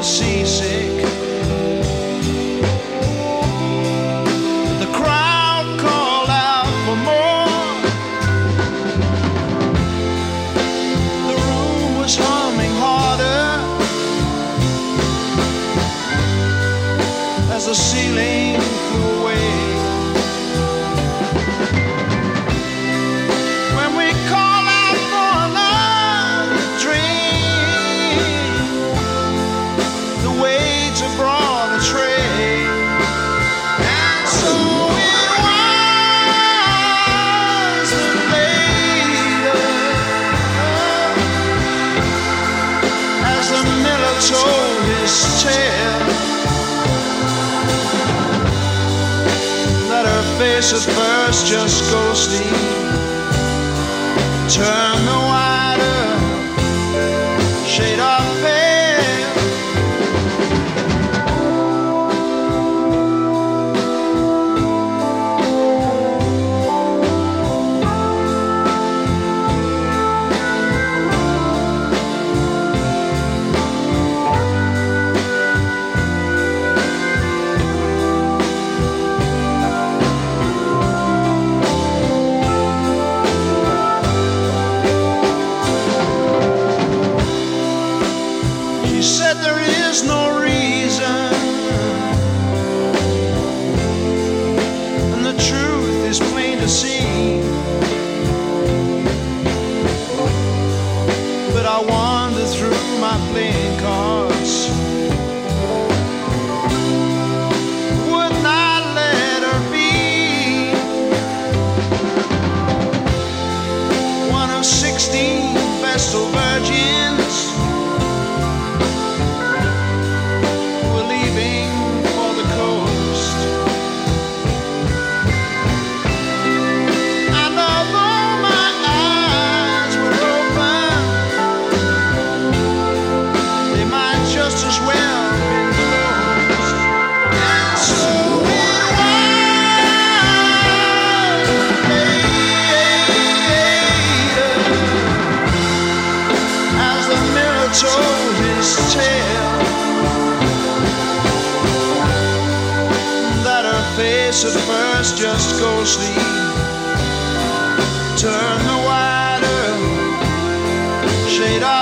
seasick. The crowd called out for more. The room was humming harder as the ceiling flew away. When we call out for another drink, the waves have brought a tray. And so it was that later, as the miller told his tale, that her face at first just ghostly turned the wider shade of pale. She said there is no reason, and the truth is plain to see. But I wander through my playing cards, would not let her be one of 16 Vestal virgins were leaving for the coast. And although my eyes were open, they might just as well been closed. And so it was later, as the mirror told his tale, that her face at first just ghostly turned the wider shade of